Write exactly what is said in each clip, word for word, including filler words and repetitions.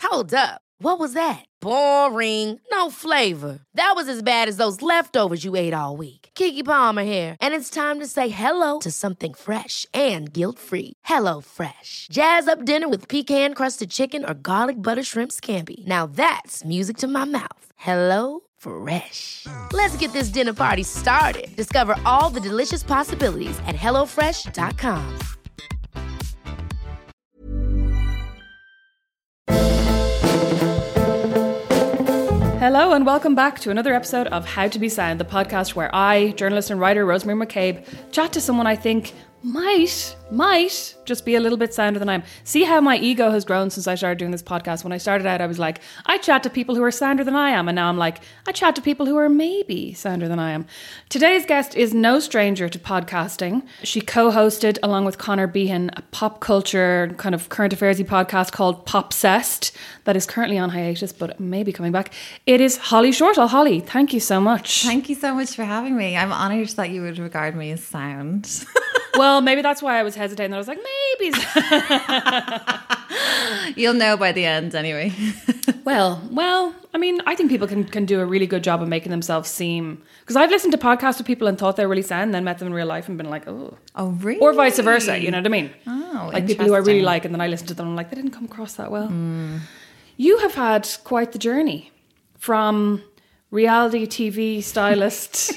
Hold up. What was that? Boring. No flavor. That was as bad as those leftovers you ate all week. Keke Palmer here, and it's time to say hello to something fresh and guilt-free. Hello Fresh. Jazz up dinner with pecan-crusted chicken or garlic butter shrimp scampi. Now that's music to my mouth. Hello Fresh. Let's get this dinner party started. Discover all the delicious possibilities at hello fresh dot com. Hello and welcome back to another episode of How to Be Sound, the podcast where I, journalist and writer Rosemary McCabe, chat to someone I think might, might just be a little bit sounder than I am. See how my ego has grown since I started doing this podcast. When I started out, I was like, I chat to people who are sounder than I am. And now I'm like, I chat to people who are maybe sounder than I am. Today's guest is no stranger to podcasting. She co-hosted, along with Connor Behan, a pop culture kind of current affairs-y podcast called Popcessed that is currently on hiatus, but may be coming back. It is Holly Shortall. Holly, thank you so much. Thank you so much for having me. I'm honoured that you would regard me as sound. Well, maybe that's why I was hesitating. I was like, maybe. You'll know by the end anyway. well, well, I mean, I think people can, can do a really good job of making themselves seem... Because I've listened to podcasts with people and thought they were really sound and then met them in real life and been like, oh. Oh, really? Or vice versa, you know what I mean? Oh, like people who I really like and then I listen to them and I'm like, they didn't come across that well. Mm. You have had quite the journey from reality T V stylist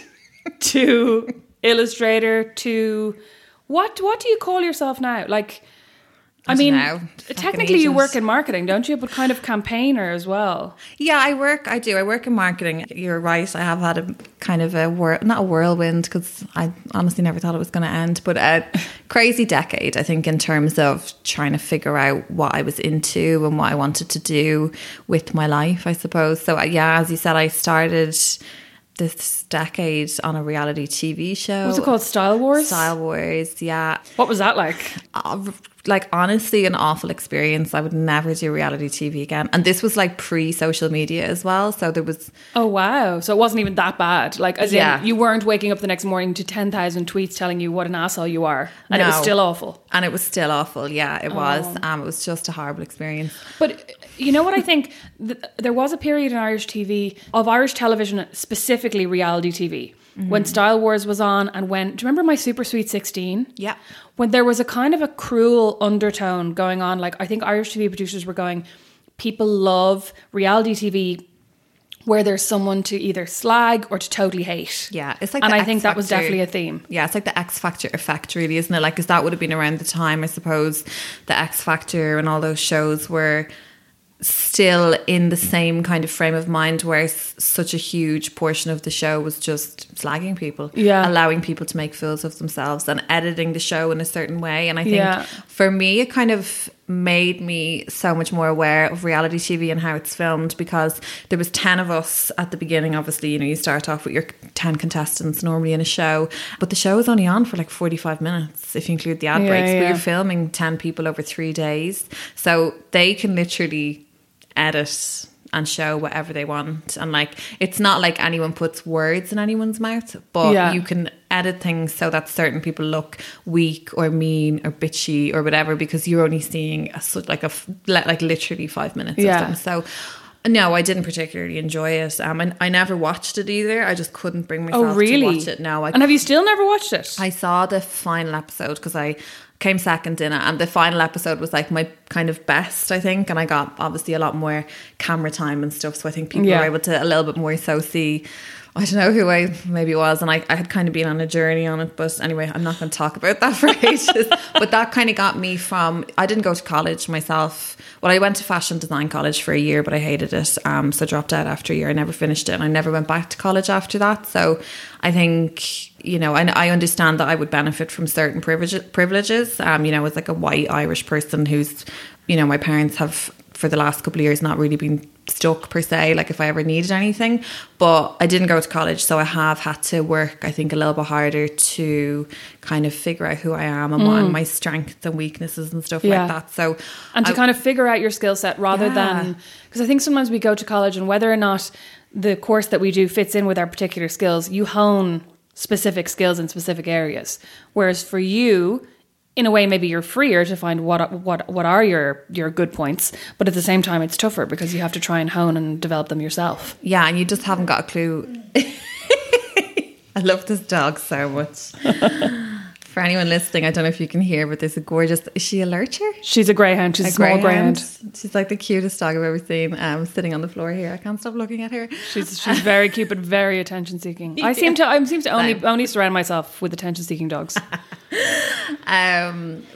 to illustrator to... What what do you call yourself now? Like, I, I mean, know. Technically you work in marketing, don't you? But kind of campaigner as well. Yeah, I work, I do. I work in marketing. You're right. I have had a kind of a, whirl, not a whirlwind, because I honestly never thought it was going to end, but a crazy decade, I think, in terms of trying to figure out what I was into and what I wanted to do with my life, I suppose. So, yeah, as you said, I started... this decade on a reality T V show. What's it called? Style Wars? Style Wars, yeah. What was that like? Uh, like, honestly, an awful experience. I would never do reality T V again. And this was like pre-social media as well. So there was... Oh, wow. So it wasn't even that bad. Like, as yeah. in, you weren't waking up the next morning to ten thousand tweets telling you what an asshole you are. And no. It was still awful. And it was still awful. Yeah, it oh. was. Um, it was just a horrible experience. But you know what I think? There was a period in Irish T V, of Irish television, specifically reality T V, mm-hmm. when Style Wars was on and when... Do you remember My Super Sweet sixteen? Yeah. When there was a kind of a cruel undertone going on. Like, I think Irish T V producers were going, people love reality T V where there's someone to either slag or to totally hate. Yeah, it's like, and the I X think that Factor. Was definitely a theme. Yeah, it's like the X Factor effect, really, isn't it? Like, because that would have been around the time, I suppose, the X Factor and all those shows were still in the same kind of frame of mind, where such a huge portion of the show was just slagging people, yeah. allowing people to make fools of themselves and editing the show in a certain way. And I think yeah. for me, it kind of made me so much more aware of reality T V and how it's filmed, because there was ten of us at the beginning. Obviously, you know, you start off with your ten contestants normally in a show, but the show was only on for like forty-five minutes if you include the ad yeah, breaks. Yeah. We were filming ten people over three days, so they can literally edit and show whatever they want. And like, it's not like anyone puts words in anyone's mouth, but yeah. you can edit things so that certain people look weak or mean or bitchy or whatever, because you're only seeing a, like a like literally five minutes yeah. of them. So no, I didn't particularly enjoy it. Um, and I never watched it either. I just couldn't bring myself oh, really? to watch it. No, I, and have you still never watched it? I saw the final episode because I came second in it, and the final episode was like my kind of best, I think, and I got obviously a lot more camera time and stuff, so I think people yeah. were able to a little bit more so see, I don't know who I maybe was, and I, I had kind of been on a journey on it, but anyway, I'm not going to talk about that for ages. But that kind of got me from, I didn't go to college myself. Well, I went to fashion design college for a year, but I hated it, um, so I dropped out after a year. I never finished it, and I never went back to college after that. So I think, you know, I, I understand that I would benefit from certain privilege, privileges, um, you know, as like a white Irish person who's, you know, my parents have for the last couple of years not really been stuck per se, like if I ever needed anything. But I didn't go to college, so I have had to work, I think, a little bit harder to kind of figure out who I am and mm. what are my strengths and weaknesses and stuff yeah. like that. So and to I, kind of figure out your skill set rather yeah. than, because I think sometimes we go to college and whether or not the course that we do fits in with our particular skills, you hone specific skills in specific areas. Whereas for you, in a way, maybe you're freer to find what what what are your your good points, but at the same time, it's tougher because you have to try and hone and develop them yourself. Yeah, and you just haven't got a clue. I love this dog so much. For anyone listening, I don't know if you can hear, but there's a gorgeous... Is she a lurcher? She's a greyhound. She's a, a small greyhound. greyhound. She's like the cutest dog I've ever seen. Um, sitting on the floor here. I can't stop looking at her. She's she's very cute, but very attention seeking. I seem to I seem to only Same. only surround myself with attention seeking dogs. um,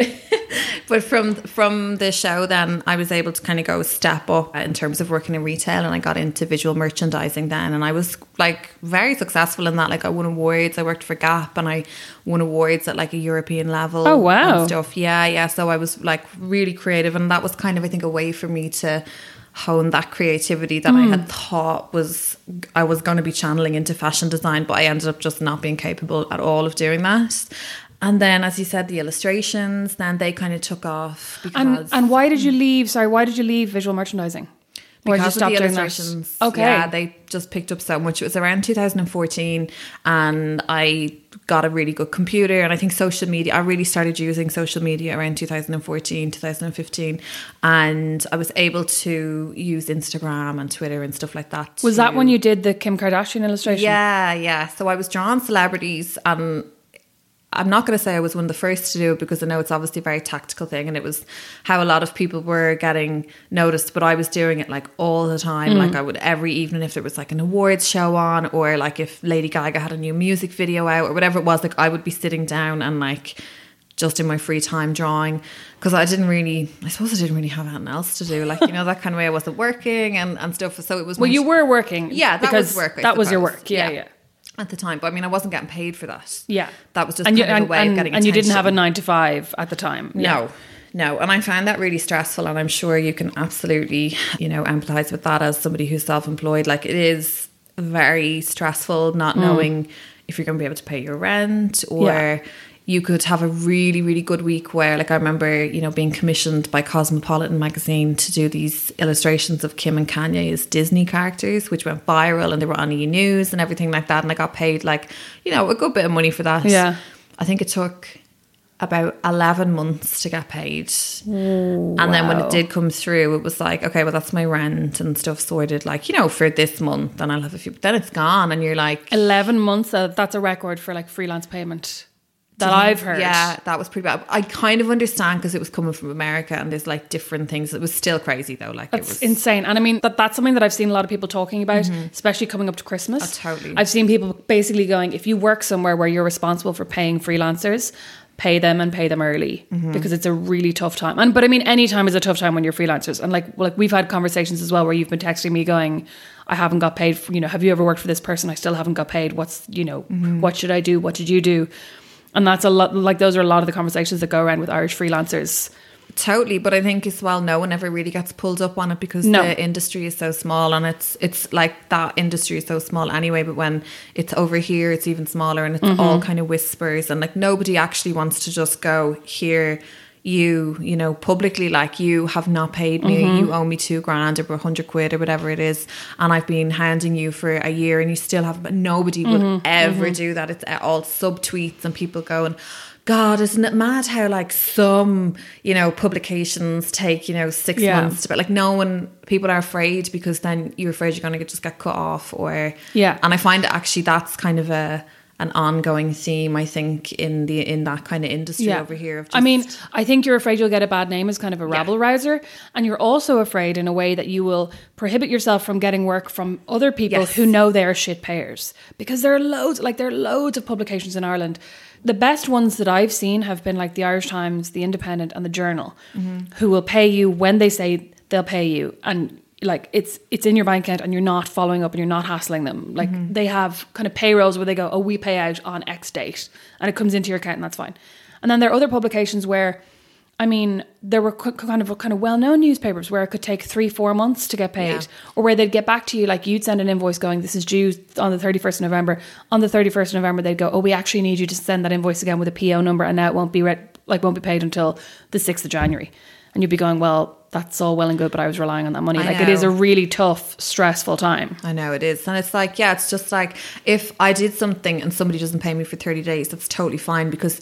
but from from the show, then I was able to kind of go a step up in terms of working in retail, and I got into visual merchandising then, and I was like very successful in that. Like I won awards. I worked for Gap, and I won awards at like a European level. Oh wow, and stuff. Yeah, yeah. So I was like really creative, and that was kind of I think a way for me to hone that creativity that mm. I had thought was I was going to be channeling into fashion design, but I ended up just not being capable at all of doing that. And then, as you said, the illustrations, then they kind of took off. Because and, and why did you leave? Sorry, why did you leave visual merchandising? Or because did you stop of the illustrations. That? Okay. Yeah, they just picked up so much. It was around two thousand fourteen, and I got a really good computer. And I think social media, I really started using social media around two thousand fourteen, two thousand fifteen. And I was able to use Instagram and Twitter and stuff like that. Was that when you did the Kim Kardashian illustration? Yeah, yeah. So I was drawing celebrities, and I'm not going to say I was one of the first to do it because I know it's obviously a very tactical thing, and it was how a lot of people were getting noticed, but I was doing it like all the time. Mm. Like I would every evening, if there was like an awards show on, or like if Lady Gaga had a new music video out or whatever it was, like I would be sitting down and like just in my free time drawing, because I didn't really, I suppose I didn't really have anything else to do. Like, you know, that kind of way I wasn't working and, and stuff. So it was... Well, you were working. Yeah, that because was work. I that was suppose. your work. Yeah, yeah. yeah. At the time, but I mean, I wasn't getting paid for that. Yeah, that was just and kind you, of and, a way and, of getting and attention. you didn't have a nine to five at the time. No, yeah. no, and I found that really stressful, and I'm sure you can absolutely, you know, empathize with that as somebody who's self-employed. Like it is very stressful, not mm. knowing if you're going to be able to pay your rent, or yeah. you could have a really, really good week where, like, I remember, you know, being commissioned by Cosmopolitan magazine to do these illustrations of Kim and Kanye as Disney characters, which went viral, and they were on E! News and everything like that. And I got paid, like, you know, a good bit of money for that. Yeah. I think it took about eleven months to get paid. Ooh, and then wow. when it did come through, it was like, okay, well, that's my rent and stuff sorted, like, you know, for this month, and I'll have a few, but then it's gone, and you're like... eleven months, uh, that's a record for, like, freelance payment. That I've heard. Yeah, that was pretty bad. I kind of understand because it was coming from America, and there's like different things. It was still crazy though. Like that's it was insane. And I mean, that that's something that I've seen a lot of people talking about, mm-hmm. especially coming up to Christmas. Oh, totally. I've seen people basically going, if you work somewhere where you're responsible for paying freelancers, pay them and pay them early, mm-hmm. because it's a really tough time. And but I mean, any time is a tough time when you're freelancers. And like like we've had conversations as well where you've been texting me going, I haven't got paid for, you know, have you ever worked for this person? I still haven't got paid. What's, you know, mm-hmm. what should I do? What did you do? And that's a lot, like those are a lot of the conversations that go around with Irish freelancers. Totally, but I think as well, no one ever really gets pulled up on it because no. the industry is so small, and it's it's like that industry is so small anyway, but when it's over here, it's even smaller, and it's mm-hmm. all kind of whispers, and like nobody actually wants to just go, here, you, you know, publicly, like, you have not paid me, mm-hmm. you owe me two grand or a hundred quid or whatever it is, and I've been hounding you for a year and you still haven't. But nobody would mm-hmm. ever mm-hmm. do that. It's all subtweets and people going, God, isn't it mad how like some, you know, publications take, you know, six yeah. months to, but like no one, people are afraid because then you're afraid you're going to get, just get cut off, or yeah. And I find that actually that's kind of a an ongoing theme, I think, in the in that kind of industry yeah. over here. Of just, I mean, I think you're afraid you'll get a bad name as kind of a rabble yeah. rouser, and you're also afraid in a way that you will prohibit yourself from getting work from other people yes. who know they're shit payers, because there are loads, like there are loads of publications in Ireland. The best ones that I've seen have been like the Irish Times, the Independent, and the Journal, mm-hmm. who will pay you when they say they'll pay you, and like it's it's in your bank account, and you're not following up and you're not hassling them. Like mm-hmm. they have kind of payrolls where they go, oh, we pay out on X date, and it comes into your account, and that's fine. And then there are other publications where, I mean, there were kind of kind of well-known newspapers where it could take three, four months to get paid, yeah. or where they'd get back to you, like you'd send an invoice going, this is due on the thirty-first of November. On the thirty-first of November, they'd go, oh, we actually need you to send that invoice again with a P O number, and now it won't be re- like won't be paid until the sixth of January. And you'd be going, well, that's all well and good, but I was relying on that money. I like know. It is a really tough, stressful time. I know it is. And it's like, yeah, it's just like if I did something and somebody doesn't pay me for thirty days, that's totally fine, because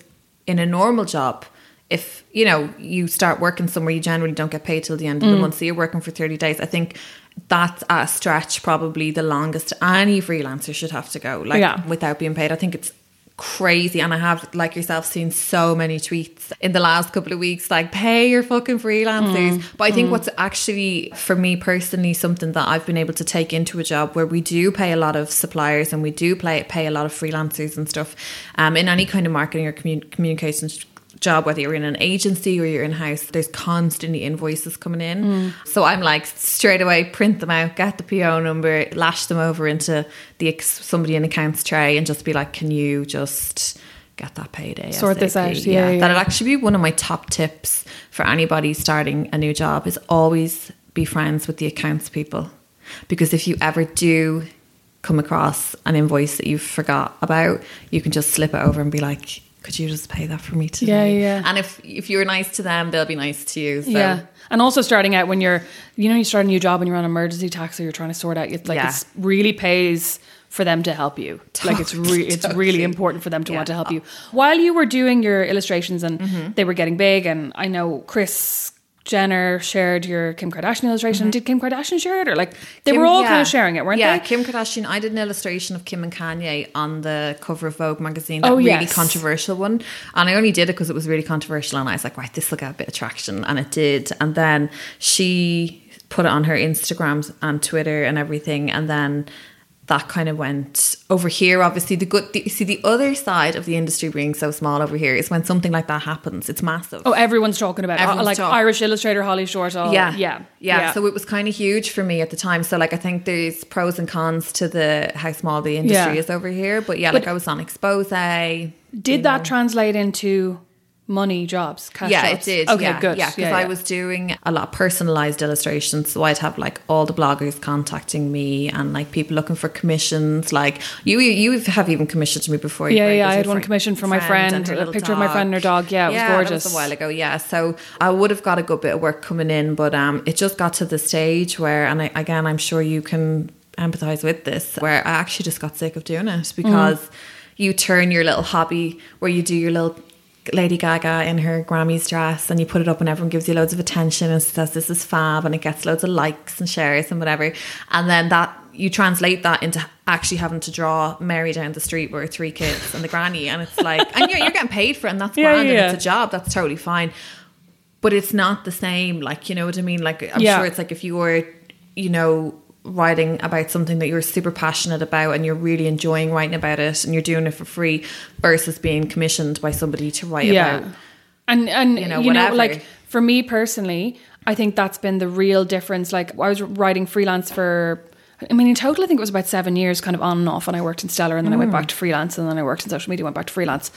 in a normal job, if, you know, you start working somewhere, you generally don't get paid till the end of Mm. the month. So you're working for thirty days. I think that's at a stretch probably the longest any freelancer should have to go, like Yeah. without being paid. I think it's crazy. And I have, like yourself, seen so many tweets in the last couple of weeks like, pay your fucking freelancers. Mm. But I think Mm. what's actually, for me personally, something that I've been able to take into a job where we do pay a lot of suppliers and we do pay, pay a lot of freelancers and stuff, um, in any kind of marketing or commun- communications job, whether you're in an agency or you're in-house, there's constantly invoices coming in. Mm. So I'm like, straight away, print them out, get the P O number, lash them over into the ex- somebody in accounts tray and just be like, can you just get that payday? Sort this out. Yeah, yeah. That'd actually be one of my top tips for anybody starting a new job, is always be friends with the accounts people. Because if you ever do come across an invoice that you forgot about, you can just slip it over and be like, could you just pay that for me today? Yeah, yeah. And if if you're nice to them, they'll be nice to you. So. Yeah. And also starting out when you're, you know, you start a new job and you're on emergency tax or you're trying to sort out, it's like Yeah. it's really pays for them to help you. Like it's re- it's Totally. really important for them to Yeah. want to help you. While you were doing your illustrations and Mm-hmm. they were getting big, and I know Kris Jenner shared your Kim Kardashian illustration. Did Kim Kardashian share it, or like they Mm-hmm. Kim- were all yeah. kind of sharing it, weren't yeah, they? Kim Kardashian. I did an illustration of Kim and Kanye on the cover of Vogue magazine. That Oh, really yes. controversial one. And I only did it because it was really controversial. And I was like, right, this will get a bit of traction. And it did. And then she put it on her Instagram and Twitter and everything. And then that kind of went over here. Obviously, the good, the, see, the other side of the industry being so small over here is when something like that happens, it's massive. Oh, everyone's talking about it. Everyone's Like talk- Irish illustrator Holly Short. All, yeah. yeah, yeah, So it was kind of huge for me at the time. So like, I think there's pros and cons to the how small the industry Yeah. is over here. But yeah, But like I was on Expose. Did you that know. translate into money jobs? Cash Yeah, jobs? it did. Okay, yeah. good. Yeah, because Yeah, I yeah. was doing a lot of personalized illustrations. So I'd have like all the bloggers contacting me and like people looking for commissions. Like you, you have even commissioned me before. Yeah, right? yeah, With I had your one fr- commissioned for my friend, and her a little picture of my friend and her dog. Yeah, it was yeah, gorgeous. That was a while ago. Yeah, so I would have got a good bit of work coming in, but um, it just got to the stage where, and I, again, I'm sure you can empathize with this, where I actually just got sick of doing it because Mm. you turn your little hobby where you do your little Lady Gaga in her Grammys dress and you put it up and everyone gives you loads of attention and says this is fab and it gets loads of likes and shares and whatever, and then that you translate that into actually having to draw Mary down the street with her three kids and the granny, and it's like, and you're, you're getting paid for it and that's Yeah, grand yeah. and it's a job, that's totally fine, but it's not the same, like, you know what I mean? Like I'm Yeah. sure it's like if you were, you know, writing about something that you're super passionate about and you're really enjoying writing about it and you're doing it for free versus being commissioned by somebody to write yeah. about, And and you you know, know, whatever. like for me personally, I think that's been the real difference. Like I was writing freelance for, I mean, in total, I think it was about seven years, kind of on and off. And I worked in Stellar, and then I went back to freelance, and then I worked in social media, went back to freelance,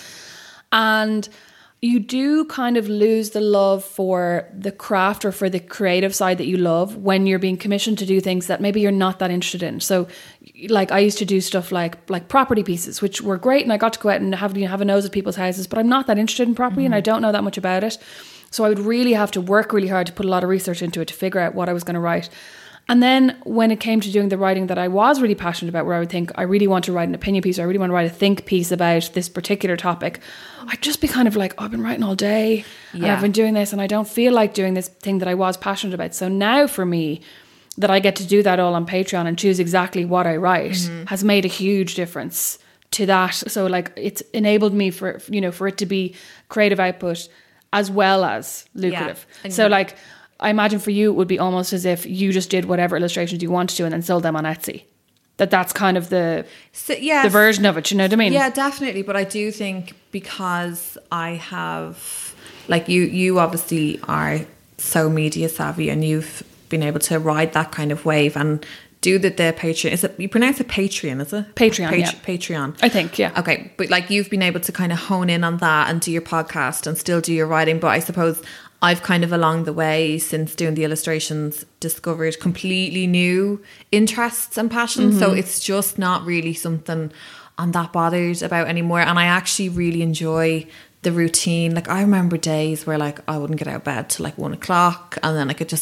and you do kind of lose the love for the craft or for the creative side that you love when you're being commissioned to do things that maybe you're not that interested in. So like I used to do stuff like like property pieces, which were great, and I got to go out and have, you know, have a nose at people's houses, but I'm not that interested in property and I don't know that much about it. So I would really have to work really hard to put a lot of research into it to figure out what I was going to write. And then when it came to doing the writing that I was really passionate about, where I would think, I really want to write an opinion piece, or I really want to write a think piece about this particular topic, I'd just be kind of like, oh, I've been writing all day and Yeah. I've been doing this and I don't feel like doing this thing that I was passionate about. So now for me, that I get to do that all on Patreon and choose exactly what I write Mm-hmm. has made a huge difference to that. So like it's enabled me for, you know, for it to be creative output as well as lucrative. And So you- like, I imagine for you, it would be almost as if you just did whatever illustrations you wanted to and then sold them on Etsy. That that's kind of the so, yeah, the version of it, you know what I mean? Yeah, definitely. But I do think because I have, like you, you obviously are so media savvy and you've been able to ride that kind of wave and do the, the Patreon. Is it, you pronounce it Patreon, is it? Patreon, yeah. Patreon. I think, yeah. Okay. But like you've been able to kind of hone in on that and do your podcast and still do your writing. But I suppose I've kind of along the way since doing the illustrations discovered completely new interests and passions. Mm-hmm. So it's just not really something I'm that bothered about anymore. And I actually really enjoy the routine. Like I remember days where like I wouldn't get out of bed till like one o'clock and then I could just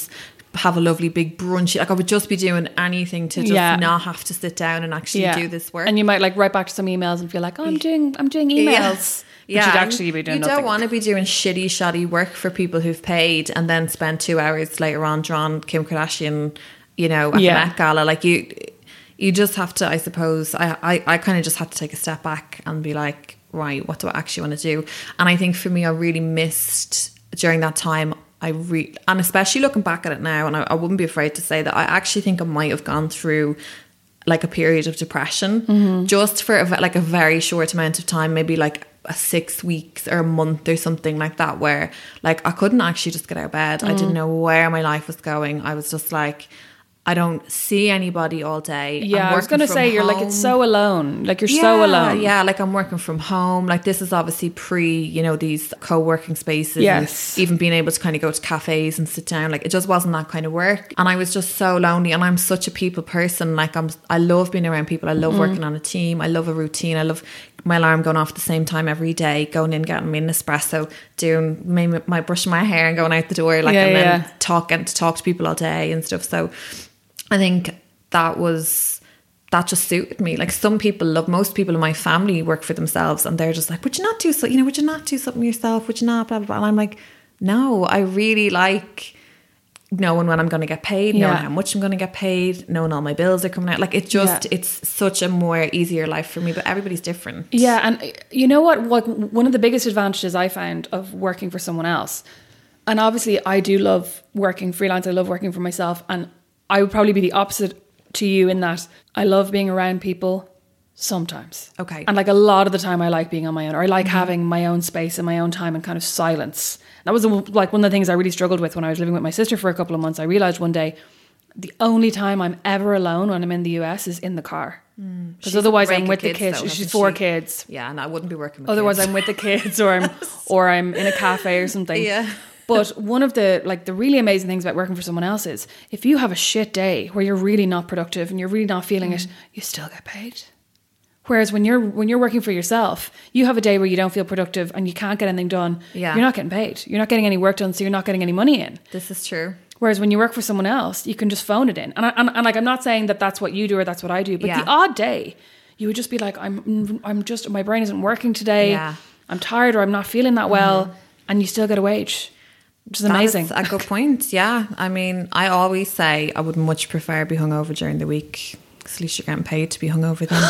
have a lovely big brunch. Like I would just be doing anything to just Yeah. not have to sit down and actually Yeah. do this work. And you might like write back to some emails and feel like, oh, I'm doing, I'm doing emails. But Yeah, you'd and actually be doing you nothing. don't want to be doing shitty, shoddy work for people who've paid and then spend two hours later on drawing Kim Kardashian, you know, at Yeah. the Met Gala. Like you, you just have to, I suppose, I, I, I kind of just had to take a step back and be like, right, what do I actually want to do? And I think for me, I really missed during that time. I re- and especially looking back at it now, and I, I wouldn't be afraid to say that I actually think I might have gone through like a period of depression mm-hmm. just for a, like a very short amount of time, maybe like a six weeks or a month or something like that, where like I couldn't actually just get out of bed. Mm. I didn't know where my life was going. I was just like, I don't see anybody all day. Yeah, I'm I was going to say, home. you're like, it's so alone. Like, you're yeah, so alone. Yeah, like I'm working from home. Like this is obviously pre, you know, these co-working spaces. Yes. And even being able to kind of go to cafes and sit down. Like it just wasn't that kind of work. And I was just so lonely. And I'm such a people person. Like I'm, I love being around people. I love mm. working on a team. I love a routine. I love my alarm going off at the same time every day, going in, getting me an espresso, doing my, my brushing my hair and going out the door. Like, yeah, and then yeah. talking to talk to people all day and stuff. So I think that was, that just suited me. Like some people love, most people in my family work for themselves and they're just like, would you not do so, you know, would you not do something yourself? Would you not, blah, blah, blah. And I'm like, no, I really like knowing when I'm going to get paid, knowing Yeah. how much I'm going to get paid, knowing all my bills are coming out. Like it just, Yeah. it's such a more easier life for me, but everybody's different. Yeah. And you know what, like one of the biggest advantages I found of working for someone else, and obviously I do love working freelance. I love working for myself, and I would probably be the opposite to you in that I love being around people sometimes. Okay. And like a lot of the time I like being on my own, or I like mm-hmm. having my own space and my own time and kind of silence. That was like one of the things I really struggled with when I was living with my sister for a couple of months. I realized one day the only time I'm ever alone when I'm in the U S is in the car. Because mm. otherwise I'm with the kids. Though, She's four she? kids. Yeah, and I wouldn't be working with Otherwise kids. I'm with the kids, or I'm or I'm in a cafe or something. Yeah. But one of the like the really amazing things about working for someone else is if you have a shit day where you're really not productive and you're really not feeling mm. it, you still get paid. Whereas when you're when you're working for yourself, you have a day where you don't feel productive and you can't get anything done. Yeah. You're not getting paid. You're not getting any work done, so you're not getting any money in. This is true. Whereas when you work for someone else, you can just phone it in. And I, and, and like I'm not saying that that's what you do or that's what I do, but Yeah. the odd day, you would just be like, I'm I'm just my brain isn't working today. Yeah. I'm tired or I'm not feeling that well, mm. and you still get a wage. Which is amazing. That's a good point. Yeah. I mean, I always say I would much prefer be hungover during the week, because at least you're getting paid to be hungover then.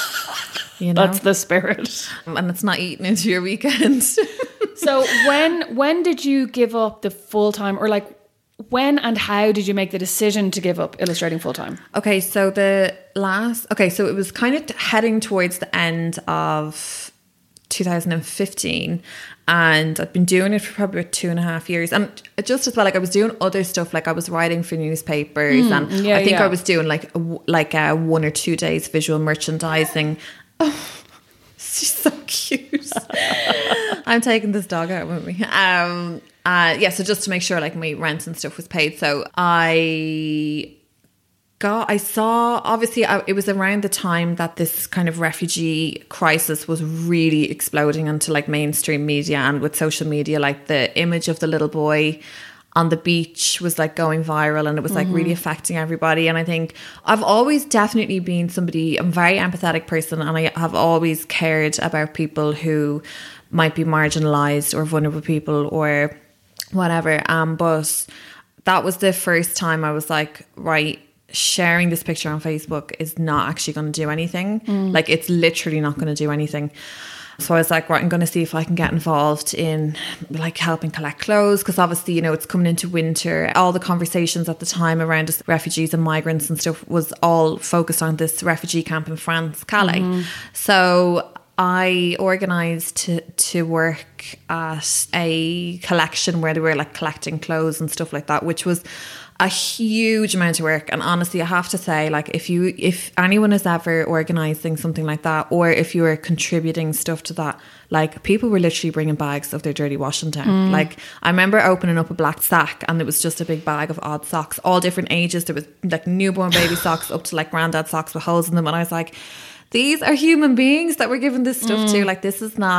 You know? That's the spirit. And it's not eating into your weekend. So when when did you give up the full time, or like when and how did you make the decision to give up illustrating full time? Okay, so the last okay, so it was kind of heading towards the end of two thousand fifteen, and I'd been doing it for probably about two and a half years, and just as well, like I was doing other stuff, like I was writing for newspapers, mm, and yeah, I think yeah. I was doing like a, like a one or two days visual merchandising. Oh, she's so cute. I'm taking this dog out with me. Um, uh, yeah, so just to make sure like my rent and stuff was paid. So I got, I saw, obviously I, it was around the time that this kind of refugee crisis was really exploding into like mainstream media, and with social media, like the image of the little boy on the beach was like going viral, and it was like mm-hmm. really affecting everybody. And I think I've always definitely been somebody, I'm a very empathetic person, and I have always cared about people who might be marginalized or vulnerable people or whatever. Um, but that was the first time I was like, right, sharing this picture on Facebook is not actually going to do anything. Mm. Like it's literally not going to do anything. So I was like, right, I'm going to see if I can get involved in like helping collect clothes, because obviously, you know, it's coming into winter. All the conversations at the time around just refugees and migrants and stuff was all focused on this refugee camp in France, Calais. Mm-hmm. So I organised to to work at a collection where they were like collecting clothes and stuff like that, which was a huge amount of work. And honestly, I have to say, like, if you if anyone is ever organising something like that, or if you are contributing stuff to that, like people were literally bringing bags of their dirty washing down. Mm. Like I remember opening up a black sack and it was just a big bag of odd socks, all different ages. There was like newborn baby socks up to like granddad socks with holes in them, and I was like, these are human beings that we're giving this stuff mm. to. Like this is not,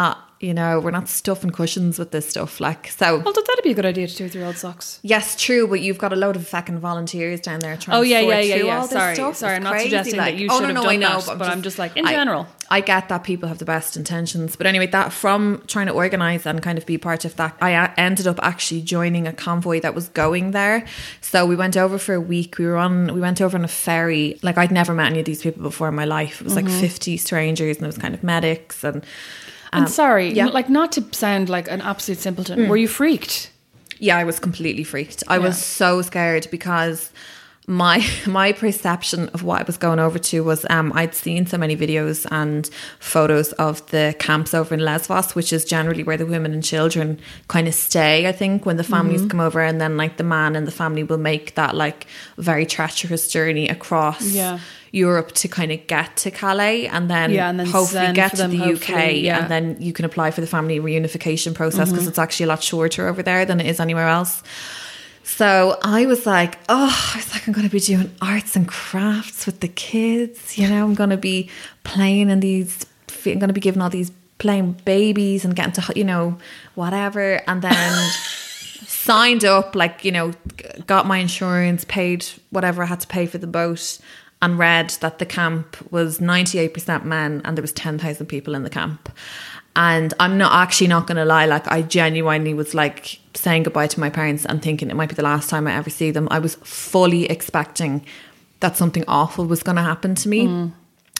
you know, we're not stuffing cushions with this stuff. Like, so. Although that'd be a good idea to do with your old socks. Yes, true, but you've got a load of fucking volunteers down there trying oh, to yeah, sort yeah, yeah, through yeah. all this Sorry, stuff. sorry, It's I'm not crazy, suggesting like, that you oh, should no, have no, done I know, that, but I'm, but just, I'm just like, in I, general. I get that people have the best intentions, but anyway, that from trying to organise and kind of be part of that, I a- ended up actually joining a convoy that was going there. So we went over for a week. We were on, we went over on a ferry. Like, I'd never met any of these people before in my life. It was like mm-hmm. fifty strangers, and it was kind of medics and. Um, and sorry, yeah. like, not to sound like an absolute simpleton, mm. were you freaked? Yeah, I was completely freaked. I yeah. was so scared because my my perception of what I was going over to was um, I'd seen so many videos and photos of the camps over in Lesbos, which is generally where the women and children kind of stay, I think, when the families mm-hmm. come over, and then like the man and the family will make that like very treacherous journey across yeah. Europe to kind of get to Calais, and then, yeah, and then hopefully get to the U K, yeah. and then you can apply for the family reunification process because mm-hmm. it's actually a lot shorter over there than it is anywhere else. So I was like, oh, I was like, I'm going to be doing arts and crafts with the kids. You know, I'm going to be playing in these, I'm going to be giving all these playing babies and getting to, you know, whatever. And then signed up, like, you know, got my insurance, paid whatever I had to pay for the boat, and read that the camp was ninety-eight percent men and there was ten thousand people in the camp. And I'm not actually not going to lie, like, I genuinely was like saying goodbye to my parents and thinking it might be the last time I ever see them. I was fully expecting that something awful was going to happen to me. Mm.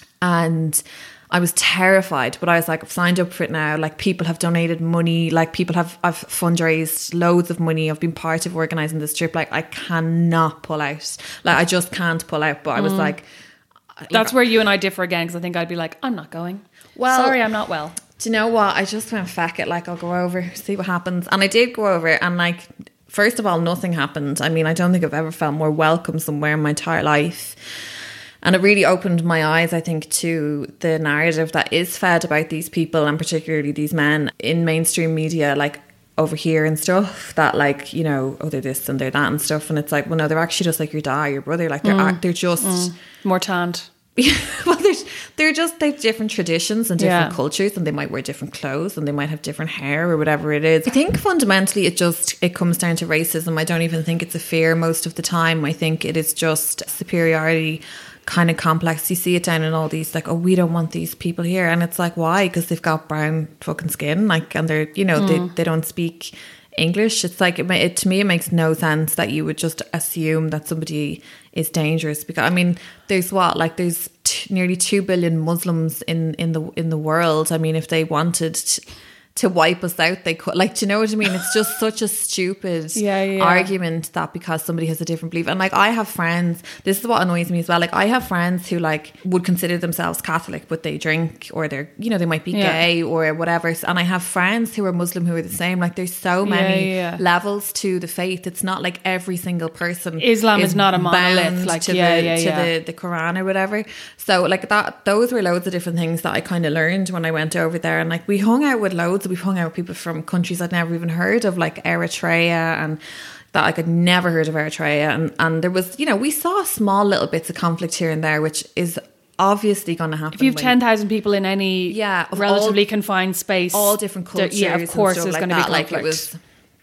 And I was terrified, but I was like, I've signed up for it now. Like, people have donated money, like people have, I've fundraised loads of money. I've been part of organising this trip. Like, I cannot pull out. Like, I just can't pull out. But I was mm. like... That's where you and I differ again, because I think I'd be like, I'm not going. Well, sorry, I'm not well. Do you know what? I just went, feck it, like, I'll go over, see what happens. And I did go over, and like, first of all, nothing happened. I mean, I don't think I've ever felt more welcome somewhere in my entire life. And it really opened my eyes, I think, to the narrative that is fed about these people, and particularly these men in mainstream media, like over here and stuff, that like, you know, oh, they're this and they're that and stuff. And it's like, well, no, they're actually just like your dad, your brother. Like, they're, mm. they're just... Mm. More tanned. Well, they're, they're just, they've different traditions and different yeah. cultures, and they might wear different clothes, and they might have different hair or whatever it is. I think fundamentally it just, it comes down to racism. I don't even think it's a fear most of the time. I think it is just superiority kind of complex. You see it down in all these, like, oh, we don't want these people here. And it's like, why? Because they've got brown fucking skin, like, and they're, you know, mm. they, they don't speak English. It's like, it, it to me it makes no sense that you would just assume that somebody is dangerous, because I mean, there's what, like, there's t- nearly two billion Muslims in in the in the world. I mean, if they wanted to, to wipe us out, they could. Like, do you know what I mean? It's just such a stupid yeah, yeah. argument that because somebody has a different belief. And like, I have friends, this is what annoys me as well, like, I have friends who like would consider themselves Catholic, but they drink, or they're, you know, they might be yeah. gay or whatever. And I have friends who are Muslim who are the same. Like, there's so many yeah, yeah. levels to the faith. It's not like every single person Islam is, is not a monolith, like to yeah, the yeah, to yeah. the, the Quran or whatever. So like that, those were loads of different things that I kind of learned when I went over there. And like, we hung out with loads we've hung out with people from countries I'd never even heard of, like Eritrea, and that like I'd never heard of Eritrea. And, and there was, you know, we saw small little bits of conflict here and there, which is obviously going to happen. If you have ten thousand people in any yeah, relatively all, confined space, all different cultures, yeah, of course there's like going to be that. conflict. Like, it was,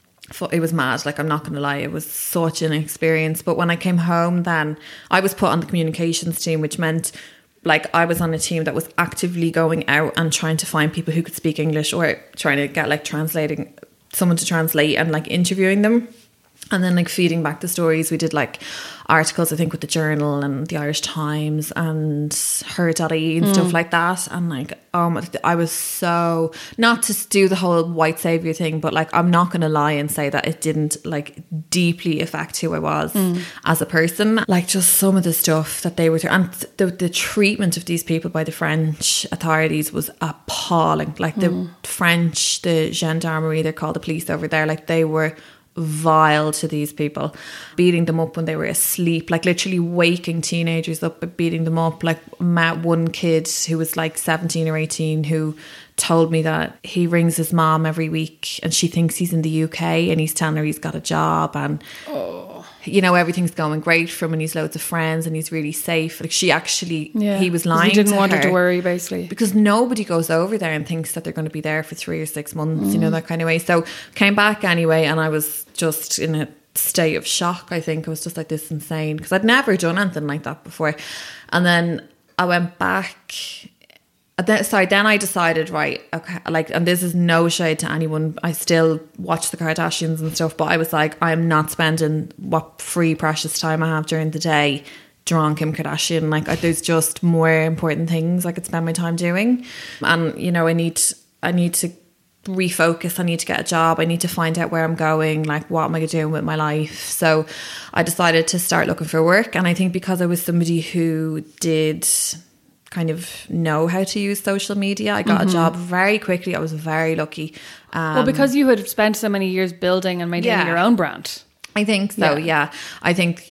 it was mad. Like, I'm not going to lie, it was such an experience. But when I came home, then I was put on the communications team, which meant like I was on a team that was actively going out and trying to find people who could speak English, or trying to get like translating someone to translate, and like interviewing them, and then like feeding back the stories. We did like articles, I think, with the Journal and the Irish Times and her dot I E and mm. stuff like that. And like, um, I was so, not to do the whole white saviour thing, but like, I'm not going to lie and say that it didn't like deeply affect who I was mm. as a person. Like, just some of the stuff that they were through, and the, the treatment of these people by the French authorities was appalling. Like the mm. French, the gendarmerie, they're called the police over there, like they were vile to these people, beating them up when they were asleep, like literally waking teenagers up, beating them up. Like, met one kid who was like seventeen or eighteen who told me that he rings his mom every week and she thinks he's in the U K and he's telling her he's got a job and oh. you know, everything's going great for him and he's loads of friends and he's really safe. Like she actually, yeah. he was lying. He didn't to want her, her to worry, basically, because nobody goes over there and thinks that they're going to be there for three or six months, mm. you know, that kind of way. So came back anyway, and I was just in a state of shock. I think I was just like, this is insane, because I'd never done anything like that before. And then I went back. Then, sorry, then I decided, right, okay, like, and this is no shade to anyone. I still watch the Kardashians and stuff, but I was like, I'm not spending what free precious time I have during the day drawing Kim Kardashian. Like, I, there's just more important things I could spend my time doing. And, you know, I need, I need to refocus. I need to get a job. I need to find out where I'm going. Like, what am I doing with my life? So I decided to start looking for work. And I think because I was somebody who did kind of know how to use social media, I got mm-hmm. a job very quickly. I was very lucky. Um, well, because you had spent so many years building and maintaining yeah, your own brand. I think so, yeah. yeah. I think...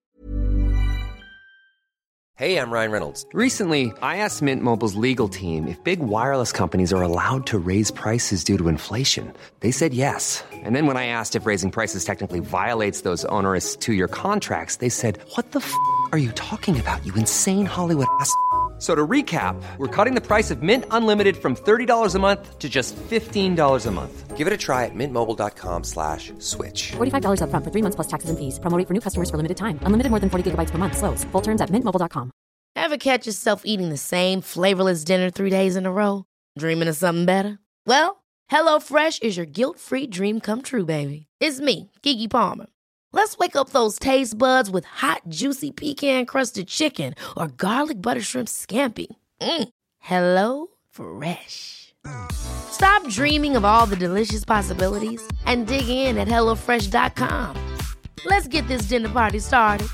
Hey, I'm Ryan Reynolds. Recently, I asked Mint Mobile's legal team if big wireless companies are allowed to raise prices due to inflation. They said yes. And then when I asked if raising prices technically violates those onerous two-year contracts, they said, what the f*** are you talking about, you insane Hollywood ass f- So to recap, we're cutting the price of Mint Unlimited from thirty dollars a month to just fifteen dollars a month. Give it a try at mintmobile.com slash switch. forty-five dollars up front for three months plus taxes and fees. Promo rate for new customers for limited time. Unlimited more than forty gigabytes per month. Slows full terms at mint mobile dot com. Ever catch yourself eating the same flavorless dinner three days in a row? Dreaming of something better? Well, HelloFresh is your guilt-free dream come true, baby. It's me, Keke Palmer. Let's wake up those taste buds with hot, juicy pecan-crusted chicken or garlic butter shrimp scampi. Mm. Hello Fresh. Stop dreaming of all the delicious possibilities and dig in at hello fresh dot com. Let's get this dinner party started.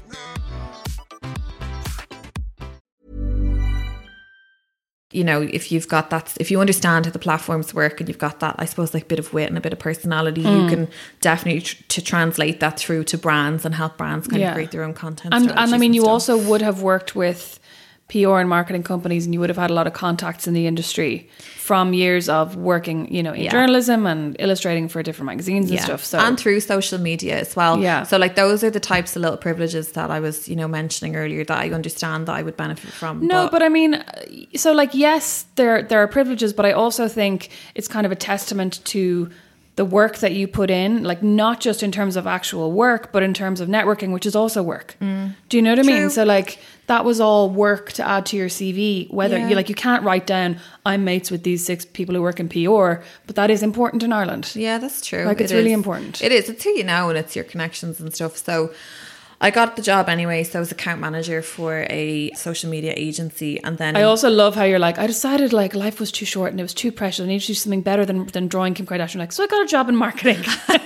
You know, if you've got that, if you understand how the platforms work and you've got that, I suppose, like bit of wit and a bit of personality, mm. you can definitely tr- to translate that through to brands and help brands kind yeah. of create their own content. And, and I mean, and you stuff. also would have worked with P R and marketing companies, and you would have had a lot of contacts in the industry from years of working, you know, in yeah. journalism and illustrating for different magazines and yeah. stuff. So and through social media as well. Yeah. So like those are the types of little privileges that I was, you know, mentioning earlier that I understand that I would benefit from. No, but, but I mean, so like, yes, there there are privileges, but I also think it's kind of a testament to the work that you put in, like not just in terms of actual work, but in terms of networking, which is also work. Mm. Do you know what I True. mean? So like that was all work to add to your C V, whether yeah. you like, you can't write down, I'm mates with these six people who work in P R, but that is important in Ireland. Yeah, that's true. Like it's it really is. important. It is. It's who you know and it's your connections and stuff. So I got the job anyway. So I was account manager for a social media agency. And then I also love how you're like, I decided like life was too short and it was too precious. I need to do something better than, than drawing Kim Kardashian. Like, so I got a job in marketing.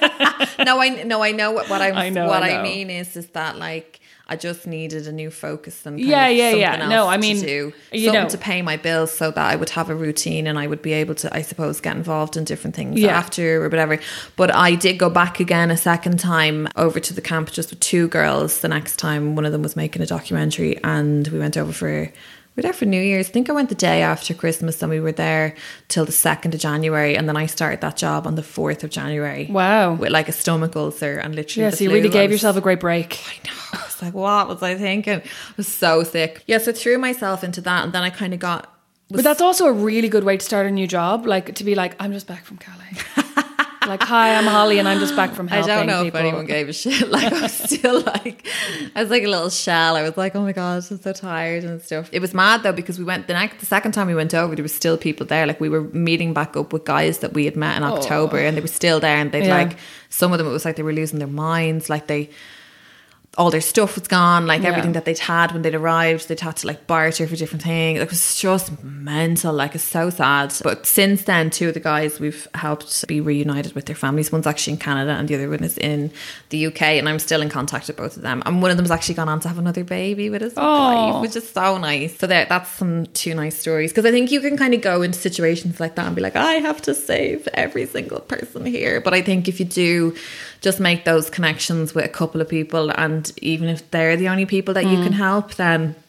no, I no, I know what, what I'm I know, what I, know. I mean is is that like I just needed a new focus and kind yeah, of yeah, something yeah. else No, I mean, to do, you something know, to pay my bills so that I would have a routine and I would be able to, I suppose, get involved in different things yeah. after or whatever. But I did go back again a second time over to the camp just with two girls. The next time, one of them was making a documentary, and we went over for. We were there for New Year's. I think I went the day after Christmas, and we were there till the second of January. And then I started that job on the fourth of January. Wow. With like a stomach ulcer and literally. Yes, yeah, so you really gave was, yourself a great break. I know. I was like, what was I thinking? I was so sick. Yeah, so I threw myself into that, and then I kind of got. But that's also a really good way to start a new job. Like to be like, I'm just back from Calais. Like, hi, I'm Holly and I'm just back from helping I don't know people. if anyone gave a shit. Like, I was still like, I was like a little shell. I was like, oh my God, I'm so tired and stuff. It was mad though, because we went, the next, the second time we went over, there was still people there. Like, we were meeting back up with guys that we had met in oh. October, and they were still there, and they'd yeah. like, some of them, it was like they were losing their minds. Like they, all their stuff was gone, like yeah. everything that they'd had when they'd arrived, they'd had to like barter for different things. It was just mental, like it's so sad. But since then, two of the guys we've helped be reunited with their families. One's actually in Canada and the other one is in the U K, and I'm still in contact with both of them. And one of them's actually gone on to have another baby with his oh. wife, which is so nice. So there, that's some two nice stories, because I think you can kind of go into situations like that and be like, I have to save every single person here. But I think if you do just make those connections with a couple of people, and even if they're the only people that mm. you can help, then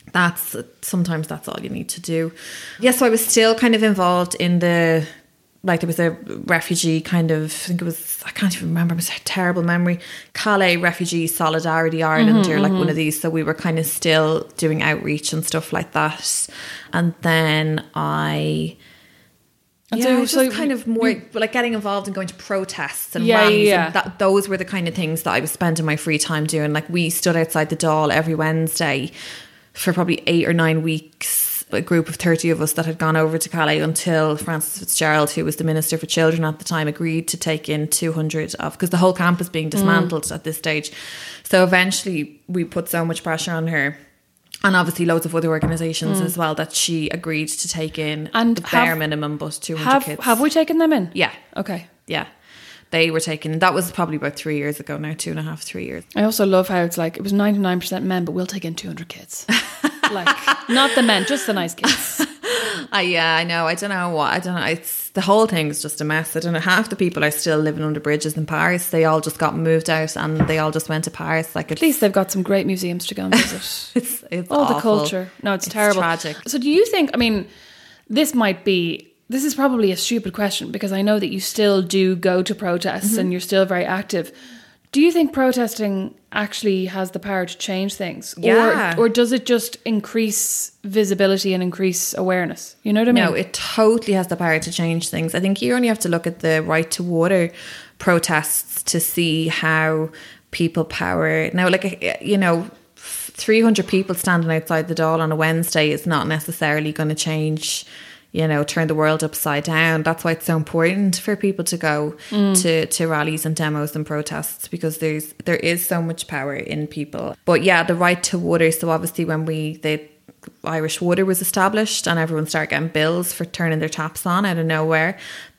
that's sometimes that's all you need to do. Yeah, so I was still kind of involved in the, like there was a refugee kind of, I think it was, I can't even remember, it was a terrible memory, Calais Refugee Solidarity Ireland mm-hmm, or like mm-hmm. one of these. So we were kind of still doing outreach and stuff like that. And then I... And yeah, so, just so kind of more you, like getting involved in going to protests and yeah, rallies. Yeah. And that, those were the kind of things that I was spending my free time doing. Like we stood outside the Dáil every Wednesday for probably eight or nine weeks. A group of thirty of us that had gone over to Calais until Frances Fitzgerald, who was the Minister for Children at the time, agreed to take in two hundred of, because the whole camp is being dismantled mm. at this stage. So eventually we put so much pressure on her, and obviously loads of other organisations mm. as well, that she agreed to take in and the have, bare minimum, but two hundred have, kids. Have we taken them in? Yeah. Okay. Yeah. They were taken, that was probably about three years ago now, two and a half, three years. I also love how it's like, it was ninety-nine percent men, but we'll take in two hundred kids. Like, not the men, just the nice kids. uh, yeah, I know. I don't know what, I don't know. It's, the whole thing is just a mess. I don't know. Half the people are still living under bridges in Paris. They all just got moved out and they all just went to Paris. Like, at least they've got some great museums to go and visit. it's it's all awful. The culture. No, it's, it's terrible. Tragic. So do you think, I mean, this might be, this is probably a stupid question because I know that you still do go to protests mm-hmm. and you're still very active. Do you think protesting actually has the power to change things? Yeah. Or, or does it just increase visibility and increase awareness? You know what I mean? No, it totally has the power to change things. I think you only have to look at the Right to Water protests to see how people power... Now, like, you know, three hundred people standing outside the Dáil on a Wednesday is not necessarily going to change... you know, turn the world upside down. That's why it's so important for people to go mm. to, to rallies and demos and protests, because there's there is so much power in people. But yeah, the Right to Water. So obviously when we the Irish Water was established and everyone started getting bills for turning their taps on out of nowhere.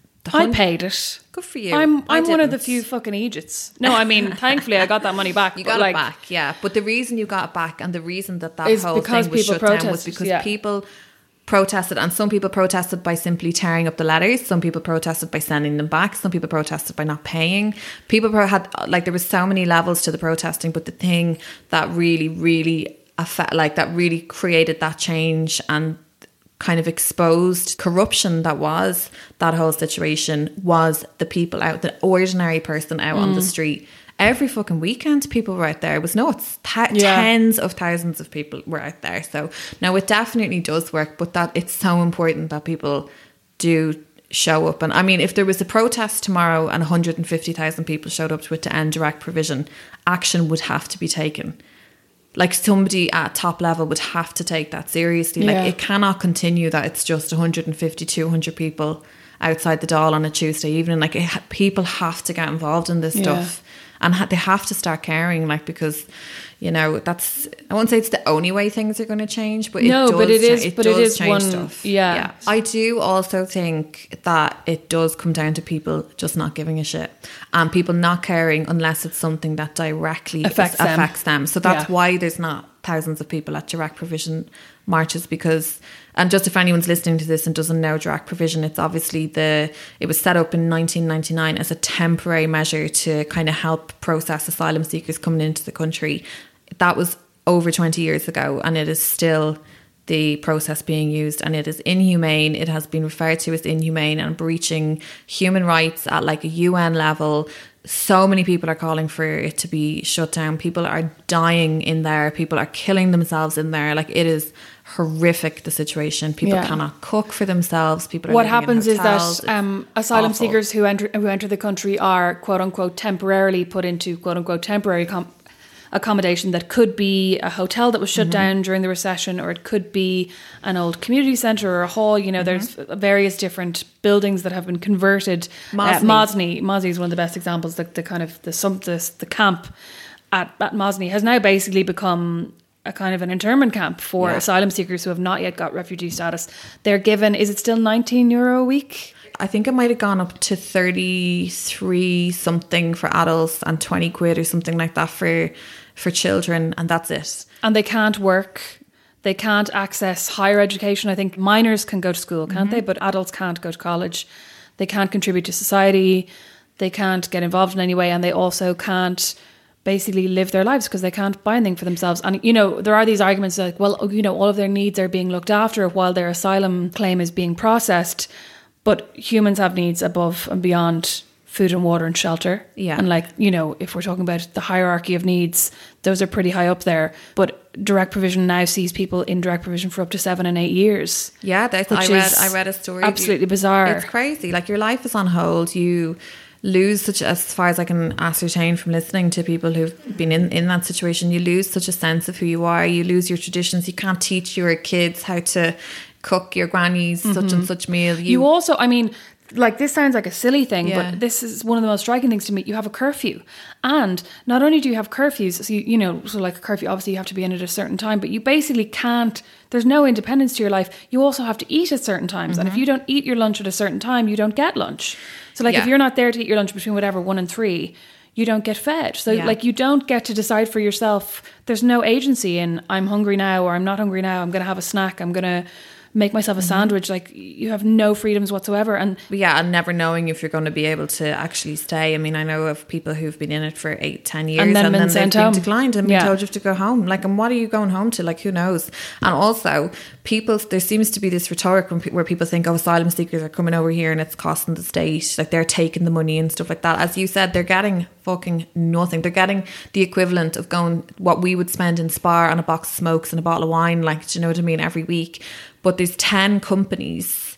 I paid it. Good for you. I'm I'm one of the few fucking idiots. No, I mean, thankfully I got that money back. You got like, it back, yeah. But the reason you got it back and the reason that that is whole because thing was people shut protested, down was because yeah. people protested, and some people protested by simply tearing up the letters. Some people protested by sending them back. Some people protested by not paying. People pro- had like there was so many levels to the protesting, but the thing that really, really affect, like that really created that change and kind of exposed corruption that was that whole situation was the people out, the ordinary person out mm. on the street. Every fucking weekend people were out there. It was nuts. Th- yeah. Tens of thousands of people were out there. So now it definitely does work, but that it's so important that people do show up. And I mean, if there was a protest tomorrow and one hundred fifty thousand people showed up to it to end direct provision, action would have to be taken. Like somebody at top level would have to take that seriously. Yeah. Like it cannot continue that it's just one hundred fifty, two hundred people outside the Dáil on a Tuesday evening. Like it, people have to get involved in this yeah. stuff. And ha- they have to start caring, like, because, you know, that's, I won't say it's the only way things are going to change, but it no, does, but it is, it but does it is change one, stuff. Yeah. yeah. I do also think that it does come down to people just not giving a shit and people not caring unless it's something that directly affects, is, them. affects them. So that's yeah. why there's not thousands of people at direct provision marches, because, and just if anyone's listening to this and doesn't know direct provision, it's obviously the it was set up in nineteen ninety-nine as a temporary measure to kind of help process asylum seekers coming into the country. That was over twenty years ago, and it is still the process being used, and it is inhumane. It has been referred to as inhumane and breaching human rights at like a U N level. So many people are calling for it to be shut down. People are dying in there. People are killing themselves in there. Like it is horrific, the situation. People yeah. cannot cook for themselves. People are what living happens in is hotels. that um, asylum awful. seekers who enter who enter the country are quote unquote temporarily put into quote unquote temporary com- accommodation that could be a hotel that was shut mm-hmm. down during the recession, or it could be an old community centre or a hall. You know, mm-hmm. there's various different buildings that have been converted. Mosney, uh, Mosney, Mosney is one of the best examples. The, the kind of the some the, the camp at, at Mosney has now basically become a kind of an internment camp for yeah. asylum seekers who have not yet got refugee status. They're given, is it still nineteen euro a week? I think it might have gone up to thirty-three something for adults and twenty quid or something like that for for children, and that's it. And they can't work. They can't access higher education. I think minors can go to school, can't mm-hmm. they? But adults can't go to college. They can't contribute to society. They can't get involved in any way, and they also can't basically live their lives because they can't buy anything for themselves. And, you know, there are these arguments like, well, you know, all of their needs are being looked after while their asylum claim is being processed. But humans have needs above and beyond food and water and shelter. Yeah. And like, you know, if we're talking about the hierarchy of needs, those are pretty high up there. But direct provision now sees people in direct provision for up to seven and eight years. Yeah, that's, I read I read a story. Absolutely bizarre. It's crazy. Like your life is on hold. You lose such, as far as I can ascertain from listening to people who've been in, in that situation, you lose such a sense of who you are. You lose your traditions. You can't teach your kids how to cook your granny's mm-hmm. such and such meal. You, you also, I mean, like this sounds like a silly thing, yeah. but this is one of the most striking things to me. You have a curfew, and not only do you have curfews, so you, you know, so like a curfew, obviously you have to be in at a certain time, but you basically can't, there's no independence to your life. You also have to eat at certain times. Mm-hmm. And if you don't eat your lunch at a certain time, you don't get lunch. So like yeah. if you're not there to eat your lunch between whatever one and three, you don't get fed. So yeah. like you don't get to decide for yourself. There's no agency in I'm hungry now or I'm not hungry now. I'm going to have a snack. I'm going to make myself a sandwich. Like you have no freedoms whatsoever. And yeah, and never knowing if you're going to be able to actually stay. I mean, I know of people who've been in it for eight, ten years and then, and been then they've been home. declined and yeah. been told you have to go home. Like, and what are you going home to? Like, who knows? And also, people, there seems to be this rhetoric when, where people think, oh, asylum seekers are coming over here and it's costing the state. Like they're taking the money and stuff like that. As you said, they're getting fucking nothing. They're getting the equivalent of going, what we would spend in Spar on a box of smokes and a bottle of wine. Like, do you know what I mean? Every week. But there's ten companies,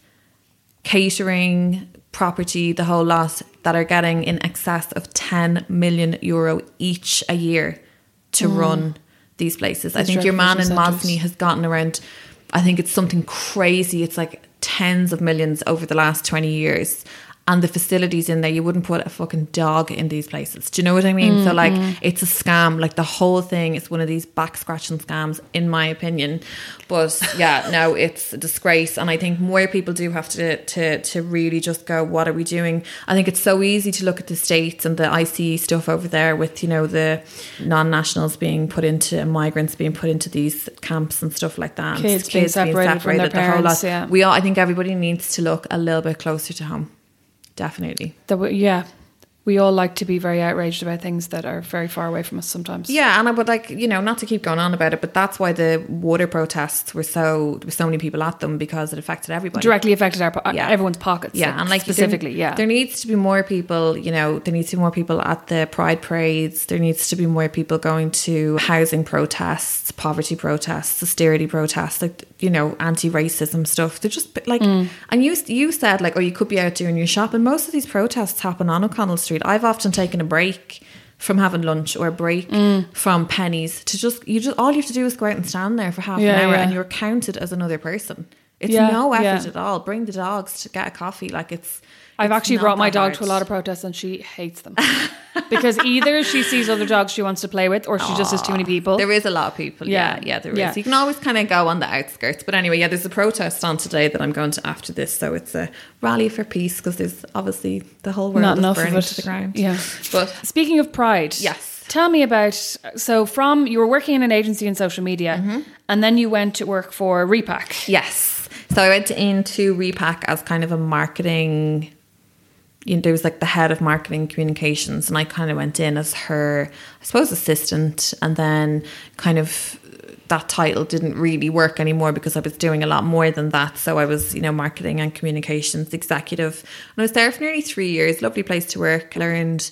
catering, property, the whole lot, that are getting in excess of ten million euro each a year to mm. run these places. These I think your man in Mosney has gotten around, I think it's something crazy. It's like tens of millions over the last twenty years. And the facilities in there, you wouldn't put a fucking dog in these places. Do you know what I mean? Mm, so like, mm. it's a scam. Like the whole thing is one of these back scratching scams, in my opinion. But yeah, no, it's a disgrace. And I think more people do have to, to, to really just go, what are we doing? I think it's so easy to look at the States and the I C E stuff over there with, you know, the non-nationals being put into, migrants being put into these camps and stuff like that. Kids, kids being separated, being separated from their parents, the whole lot. Yeah. We all, I think everybody needs to look a little bit closer to home. Definitely. That we, yeah. We all like to be very outraged about things that are very far away from us sometimes. Yeah, and I would like, you know, not to keep going on about it, but that's why the water protests were so, there were so many people at them, because it affected everybody. Directly affected our yeah. everyone's pockets. Yeah, like, and like specifically, there, yeah. There needs to be more people, you know, there needs to be more people at the Pride parades. There needs to be more people going to housing protests, poverty protests, austerity protests, like, you know, anti-racism stuff. They're just like, mm. and you you said like, oh, you could be out doing your shopping. Most of these protests happen on O'Connell Street. I've often taken a break from having lunch or a break mm. from Pennies to just, you just, all you have to do is go out and stand there for half yeah, an hour yeah. and you're counted as another person. It's yeah, no effort yeah. at all. Bring the dogs to get a coffee. Like it's, I've it's actually brought my dog hard. to a lot of protests and she hates them. Because either she sees other dogs she wants to play with, or she Aww. just has too many people. There is a lot of people. Yeah, yeah, yeah there yeah. is. You can always kind of go on the outskirts. But anyway, yeah, there's a protest on today that I'm going to after this. So it's a rally for peace, because there's obviously the whole world Not is enough burning of it. to the ground. Yeah. But speaking of Pride, yes, tell me about, so from, you were working in an agency in social media, mm-hmm. and then you went to work for Repack. Yes. So I went into Repack as kind of a marketing, you know, there was like the head of marketing communications, and I kind of went in as her, I suppose, assistant, and then kind of that title didn't really work anymore because I was doing a lot more than that. So I was, you know, marketing and communications executive, and I was there for nearly three years. Lovely place to work. I learned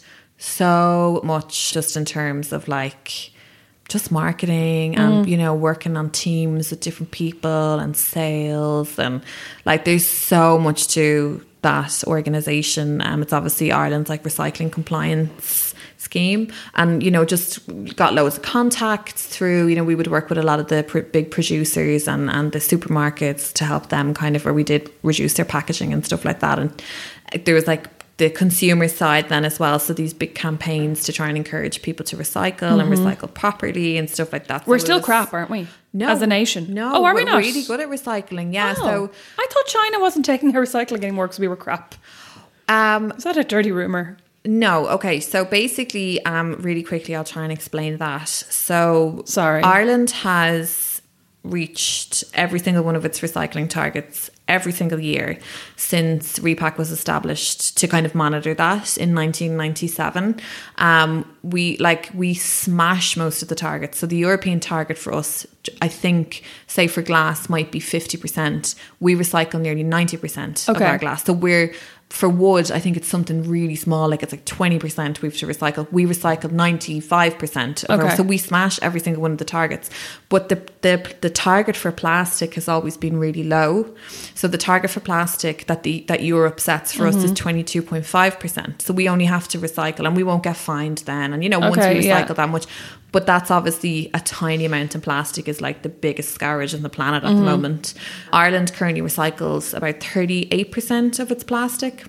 so much just in terms of like just marketing and, mm. you know, working on teams with different people and sales, and like there's so much to that organisation. Um, it's obviously Ireland's like recycling compliance scheme, and you know, just got loads of contacts through, you know, we would work with a lot of the pr- big producers and, and the supermarkets to help them kind of, where we did reduce their packaging and stuff like that. And there was like the consumer side then as well, so these big campaigns to try and encourage people to recycle mm-hmm. and recycle property and stuff like that. We're so still was, crap, aren't we? No, as a nation. No. Oh, are we we're not? really good at recycling? Yeah. Oh, so I thought China wasn't taking their recycling anymore because we were crap. Um, Is that a dirty rumour? No. Okay. So basically, um, really quickly, I'll try and explain that. So sorry, Ireland has reached every single one of its recycling targets every single year since Repack was established to kind of monitor that in nineteen ninety-seven. Um, we like we smash most of the targets. So the European target for us, I think, say for glass might be fifty percent. We recycle nearly ninety percent okay. of our glass. So we're For wood, I think it's something really small, like it's like twenty percent we have to recycle. We recycle ninety-five percent of okay. our, so we smash every single one of the targets. But the, the the target for plastic has always been really low. So the target for plastic that the that Europe sets for mm-hmm. us is twenty-two point five percent. So we only have to recycle, and we won't get fined then. And you know, once okay, we recycle yeah. that much. But that's obviously a tiny amount, and plastic is like the biggest scourge on the planet at mm-hmm. the moment. Ireland currently recycles about thirty-eight percent of its plastic.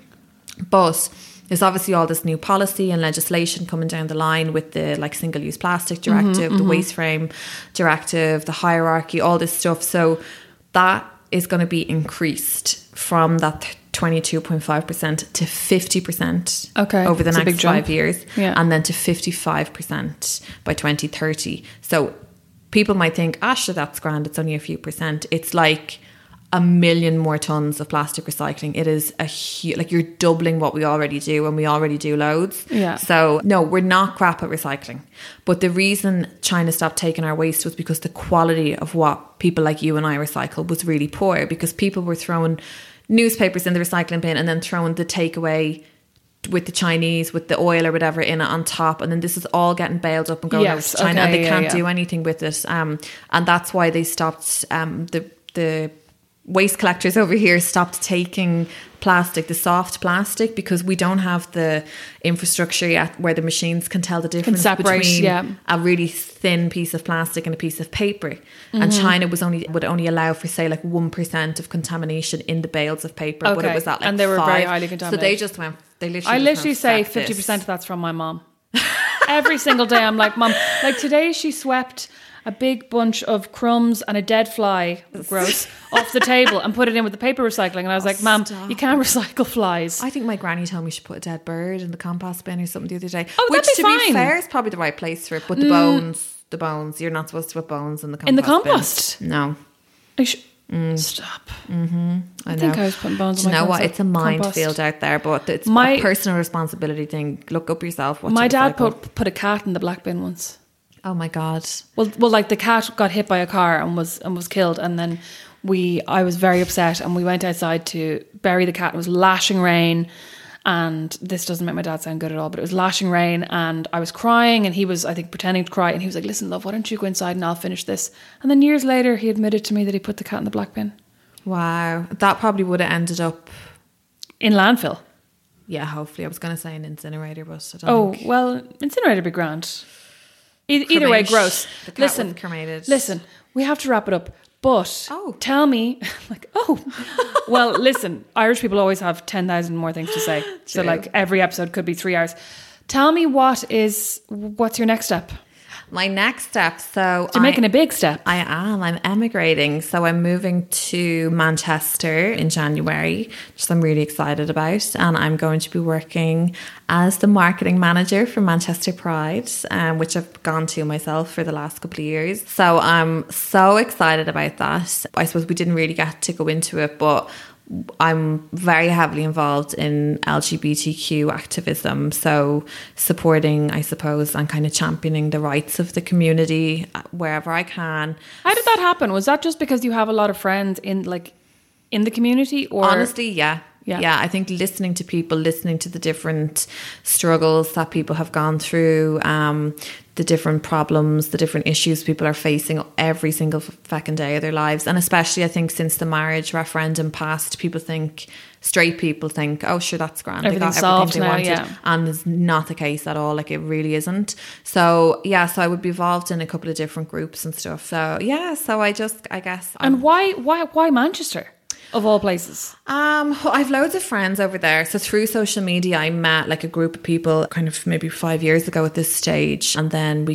But there's obviously all this new policy and legislation coming down the line with the like single-use plastic directive, mm-hmm, the mm-hmm. waste frame directive, the hierarchy, all this stuff. So that is going to be increased from that twenty-two point five percent to fifty percent okay. over the it's next five years, yeah. and then to fifty-five percent by twenty thirty. So people might think, ah, sure, that's grand, it's only a few percent. It's like a million more tons of plastic recycling. It is a huge, like you're doubling what we already do, and we already do loads. Yeah. So no, we're not crap at recycling. But the reason China stopped taking our waste was because the quality of what people like you and I recycle was really poor, because people were throwing newspapers in the recycling bin and then throwing the takeaway with the Chinese, with the oil or whatever in it on top, and then this is all getting baled up and going yes, over to China, okay, and they yeah, can't yeah. do anything with it. Um, and that's why they stopped. Um, the the waste collectors over here stopped taking plastic, the soft plastic, because we don't have the infrastructure yet where the machines can tell the difference separate, between yeah. a really thin piece of plastic and a piece of paper. Mm-hmm. And China was only would only allow for say like one percent of contamination in the bales of paper, okay. but it was at like and they were five. very highly contaminated. So they just went. They literally. I just literally went, say "Fuck fifty percent this." of that's from my mom. Every single day, I'm like, Mom. Like today, she swept a big bunch of crumbs and a dead fly, gross, off the table and put it in with the paper recycling. And I was Oh, like, Mom, stop. you can't recycle flies. I think my granny told me she should put a dead bird in the compost bin or something the other day. Oh, Which, that'd be to fine. be fair, is probably the right place for it. But the mm. bones, the bones, you're not supposed to put bones in the compost In the compost? bin. No. I sh- mm. Stop. Mm-hmm. I, I know. think I was putting bones Do in you my know what? compost- It's a minefield out there, but it's My- a personal responsibility thing. Look up yourself. What My to dad recycle. put, put a cat in the black bin once. Oh my God. Well, well, like the cat got hit by a car and was and was killed, and then we, I was very upset, and we went outside to bury the cat. It was lashing rain, and this doesn't make my dad sound good at all, but it was lashing rain, and I was crying, and he was, I think, pretending to cry, and he was like, "Listen, love, why don't you go inside and I'll finish this?" And then years later, he admitted to me that he put the cat in the black bin Wow. That probably would have ended up. in landfill. Yeah, hopefully. I was going to say an incinerator, but I don't Oh think. well, incinerator be grand. E- either way, Cremate. gross. The cat Listen, was cremated. listen. We have to wrap it up. But Oh. tell me, like, oh, well, listen. Irish people always have ten thousand more things to say. So, True. like, every episode could be three hours. Tell me what is what's your next step? My next step. So You're I, making a big step. I am. I'm emigrating. So I'm moving to Manchester in January, which I'm really excited about. And I'm going to be working as the marketing manager for Manchester Pride, um, which I've gone to myself for the last couple of years. So I'm so excited about that. I suppose we didn't really get to go into it, but I'm very heavily involved in L G B T Q activism, so supporting, I suppose, and kind of championing the rights of the community wherever I can. How did that happen? Was that just because you have a lot of friends in, like, in the community, or Honestly, yeah. Yeah. yeah. I think listening to people, listening to the different struggles that people have gone through, um, the different problems, the different issues people are facing every single fucking day of their lives. And especially, I think, since the marriage referendum passed, people think, straight people think, oh, sure, that's grand. Everything's they got solved everything they now, wanted. yeah. And it's not the case at all. Like, it really isn't. So, yeah, so I would be involved in a couple of different groups and stuff. So, yeah, so I just, I guess. I'm, and why, why, why Manchester of all places? Um, well, I've loads of friends over there. So through social media, I met like a group of people kind of maybe five years ago at this stage. And then we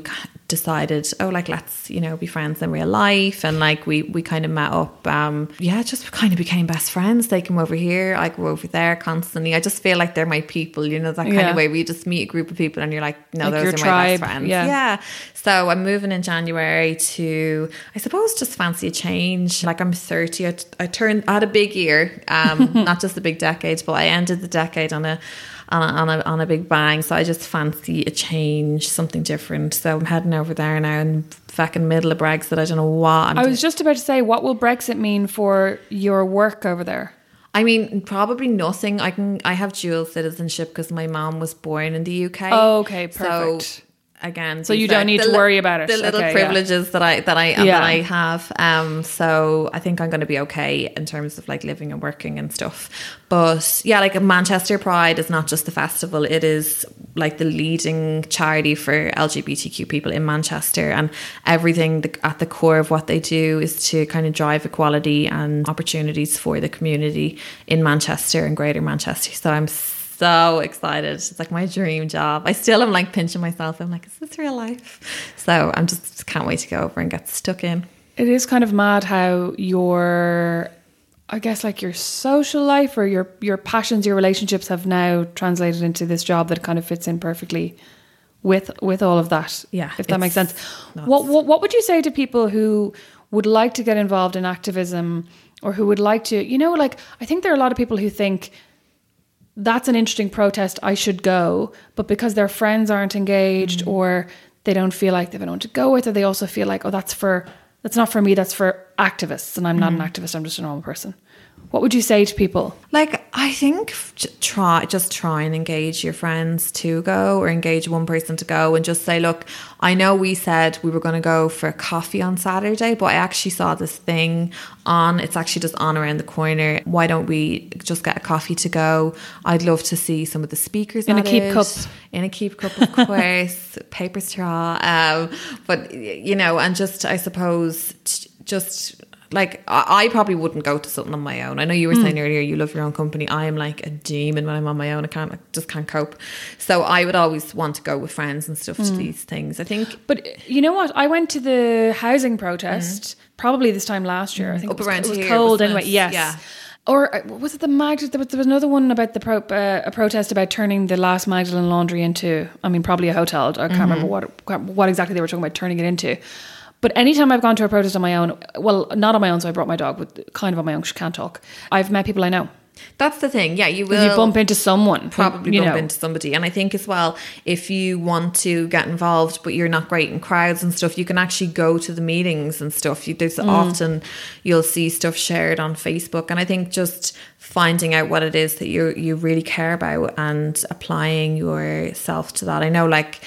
decided, oh, like, let's, you know, be friends in real life. And like we we kind of met up, um yeah, just kind of became best friends. They come over here, I go over there constantly. I just feel like they're my people, you know, that kind Yeah. of way where you just meet a group of people and you're like, no, Like those your are tribe, my best friends. yeah. yeah so I'm moving in January to, I suppose, just fancy a change. Like, I'm thirty. I, I turned I had a big year, um not just a big decade, but I ended the decade on a On a, on a on a big bang. So I just fancy a change, something different. So I'm heading over there now in fucking middle of Brexit. I don't know what I'm I doing. was just about to say, what will Brexit mean for your work over there? I mean, probably nothing. I can I have dual citizenship because my mom was born in the U K. Oh, okay, So, perfect. again, So you these don't are need the to li- worry about it. The little Okay, yeah. privileges that I that I Yeah. that I have. Um, so I think I'm going to be okay in terms of like living and working and stuff. But yeah, like Manchester Pride is not just a festival; it is like the leading charity for L G B T Q people in Manchester, and everything the, at the core of what they do is to kind of drive equality and opportunities for the community in Manchester and Greater Manchester. So I'm so excited. It's like my dream job. I still am like pinching myself. I'm like, is this real life? So I'm just can't wait to go over and get stuck in. It is kind of mad how your, I guess, like your social life or your your passions, your relationships have now translated into this job that kind of fits in perfectly with with all of that. Yeah, if that it's makes sense. nuts. What, what what would you say to people who would like to get involved in activism, or who would like to, you know, like, I think there are a lot of people who think, that's an interesting protest, I should go, but because their friends aren't engaged, mm. or they don't feel like they've anyone to go with, or they also feel like, oh, that's for that's not for me, that's for activists, and I'm not mm. an activist, I'm just a normal person. What would you say to people? Like, I think try just try and engage your friends to go, or engage one person to go, and just say, look, I know we said we were going to go for coffee on Saturday, but I actually saw this thing on, it's actually just on around the corner. Why don't we just get a coffee to go? I'd love to see some of the speakers in a keep it. cup. In a keep cup, of course, paper straw. Um, but, you know, and just, I suppose, t- just... Like, I, I probably wouldn't go to something on my own. I know you were saying mm. earlier you love your own company. I am like a demon when I'm on my own. I can't, I just can't cope. So I would always want to go with friends and stuff mm. to these things, I think. But you know what? I went to the housing protest mm. probably this time last year. I think Up it was, around it was here, cold wasn't anyway. it? Yes. Yeah. Or was it the Magdalene? There was, there was another one about the pro, uh, a protest about turning the last Magdalene laundry into, I mean, probably a hotel. I can't mm-hmm. remember what what exactly they were talking about turning it into. But anytime I've gone to a protest on my own, well, not on my own, so I brought my dog, but kind of on my own, she can't talk. I've met people I know. That's the thing. Yeah, you will. You bump into someone. Probably you bump know. into somebody. And I think as well, if you want to get involved, but you're not great in crowds and stuff, you can actually go to the meetings and stuff. You, there's mm. often, you'll see stuff shared on Facebook. And I think just finding out what it is that you you really care about and applying yourself to that. I know, like,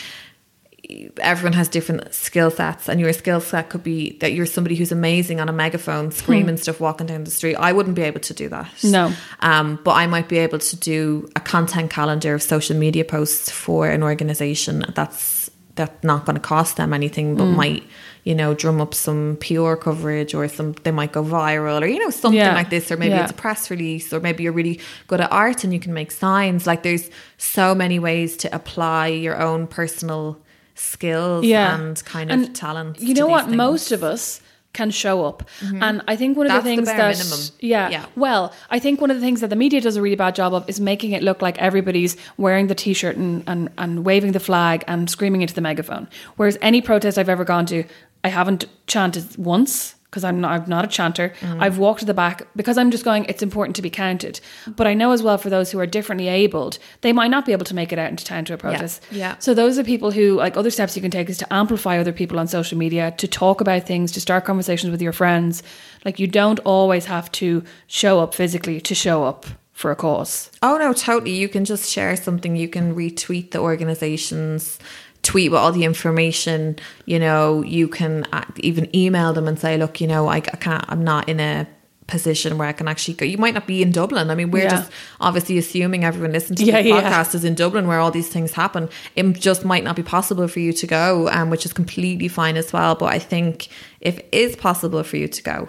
everyone has different skill sets, and your skill set could be that you're somebody who's amazing on a megaphone screaming hmm. stuff walking down the street. I wouldn't be able to do that. No. Um, but I might be able to do a content calendar of social media posts for an organization that's that's not going to cost them anything, but mm. might, you know, drum up some P R coverage, or some, they might go viral, or, you know, something yeah. like this, or maybe yeah. it's a press release, or maybe you're really good at art and you can make signs. Like, there's so many ways to apply your own personal skills yeah. and kind of and talent. You know what? Things. Most of us can show up. Mm-hmm. And I think one of That's the things the bare that minimum. Yeah, yeah. Well, I think one of the things that the media does a really bad job of is making it look like everybody's wearing the t-shirt and, and, and waving the flag and screaming into the megaphone. Whereas any protest I've ever gone to, I haven't chanted once, because I'm not, I'm not a chanter. Mm. I've walked to the back because I'm just going, it's important to be counted. But I know as well, for those who are differently abled, they might not be able to make it out into town to a protest. Yeah. yeah. So those are people who, like, other steps you can take is to amplify other people on social media, to talk about things, to start conversations with your friends. Like, you don't always have to show up physically to show up for a cause. Oh no, totally. You can just share something. You can retweet the organization's tweet with all the information, you know. You can even email them and say, look, you know, I, I can't, I'm not in a position where I can actually go. You might not be in Dublin. I mean, we're yeah. just obviously assuming everyone listening to yeah, this yeah. podcast is in Dublin, where all these things happen. It just might not be possible for you to go, um, which is completely fine as well. But I think if it is possible for you to go,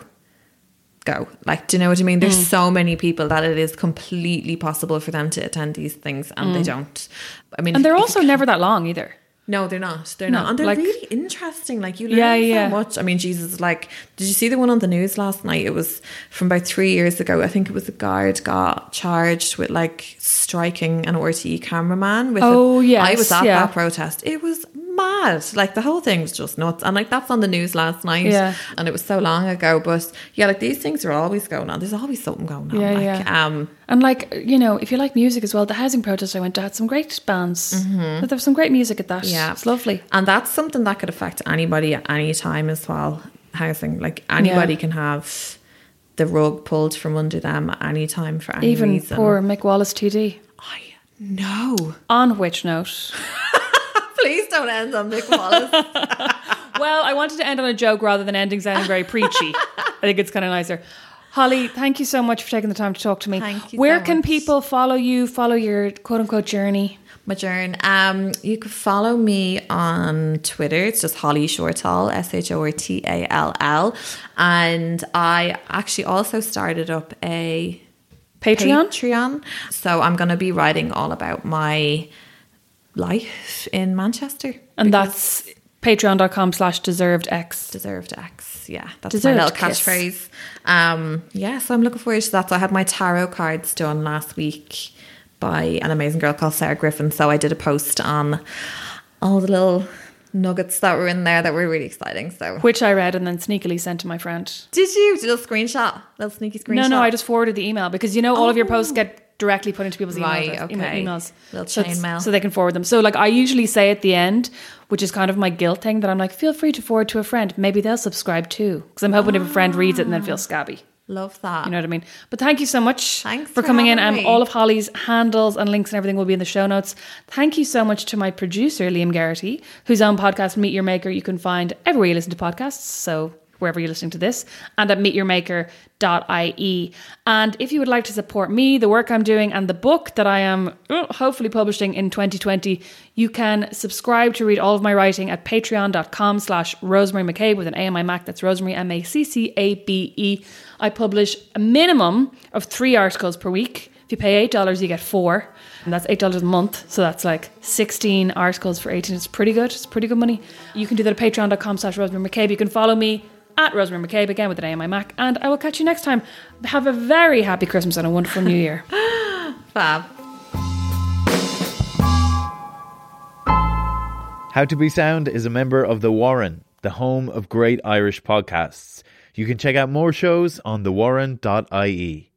go. Like, do you know what I mean? There's mm. so many people that it is completely possible for them to attend these things, and mm. they don't. I mean, and they're if, also if, never that long either. No, they're not. They're No, not. And they're like- really interesting. Like, you learn Yeah, so yeah. much. I mean, Jesus, like, did you see the one on the news last night? It was from about three years ago. I think it was a guard got charged with, like, striking an R T E cameraman. With Oh, a, yes, I was at yeah. that protest. It was mad. Like, the whole thing was just nuts. And, like, that's on the news last night. Yeah. And it was so long ago. But, yeah, like, these things are always going on. There's always something going on. Yeah, like, yeah. Um, And like, you know, if you like music as well, the housing protest I went to had some great bands. Mm-hmm. There was some great music at that. Yeah. It's lovely. And that's something that could affect anybody at any time as well. Housing. Like, anybody Yeah. can have the rug pulled from under them at any time for any Even reason. poor Mick Wallace T D. I know. On which note... Please don't end on Mick Wallace. Well, I wanted to end on a joke rather than ending sounding very preachy. I think it's kind of nicer. Holly, thank you so much for taking the time to talk to me. Thank you Where so can much. people follow you, follow your quote-unquote journey? My journey. Um, you can follow me on Twitter. It's just Holly Shortall, S H O R T A L L. And I actually also started up a Patreon? Patreon. So I'm going to be writing all about my life in Manchester. And that's patreon.com slash deserved X. Deserved X. Yeah, that's Deserved my little kiss. catchphrase. Um, yeah, so I'm looking forward to that. So I had my tarot cards done last week by an amazing girl called Sarah Griffin. So I did a post on all the little nuggets that were in there that were really exciting. So Which I read and then sneakily sent to my friend. did you? Did a little screenshot? Little sneaky screenshot? No, no, I just forwarded the email because, you know, all of your posts get directly put into people's emails. Right, email- okay. emails. Little so chain it's- mail. So they can forward them. So like I usually say at the end, which is kind of my guilt thing, that I'm like, feel free to forward to a friend. Maybe they'll subscribe too. Because I'm hoping if a friend reads it and then feels scabby. Love that. You know what I mean? But thank you so much Thanks for for coming in. having Um, me. all of Holly's handles and links and everything will be in the show notes. Thank you so much to my producer, Liam Garrity, whose own podcast, Meet Your Maker, you can find everywhere you listen to podcasts. So wherever you're listening to this, and at meet your maker dot I E. And if you would like to support me, the work I'm doing, and the book that I am uh, hopefully publishing in twenty twenty, you can subscribe to read all of my writing at patreon.com slash Rosemary McCabe with an A on my Mac. That's Rosemary, M A C C A B E. I publish a minimum of three articles per week. If you pay eight dollars, you get four. And that's eight dollars a month. So that's like sixteen articles for eighteen. It's pretty good. It's pretty good money. You can do that at patreon.com slash Rosemary McCabe. You can follow me at Rosemary McCabe, again with an A on my Mac. And I will catch you next time. Have a very happy Christmas and a wonderful New Year. Fab. How to Be Sound is a member of The Warren, the home of great Irish podcasts. You can check out more shows on the warren dot I E.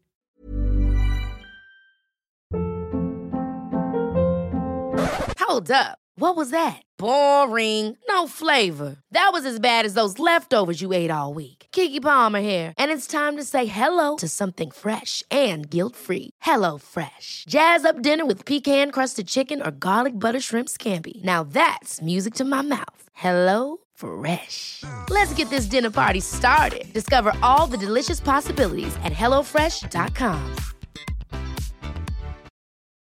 Hold up. What was that? Boring. No flavor. That was as bad as those leftovers you ate all week. Keke Palmer here, and it's time to say hello to something fresh and guilt-free. Hello Fresh. Jazz up dinner with pecan-crusted chicken or garlic butter shrimp scampi. Now that's music to my mouth. Hello Fresh. Let's get this dinner party started. Discover all the delicious possibilities at hello fresh dot com.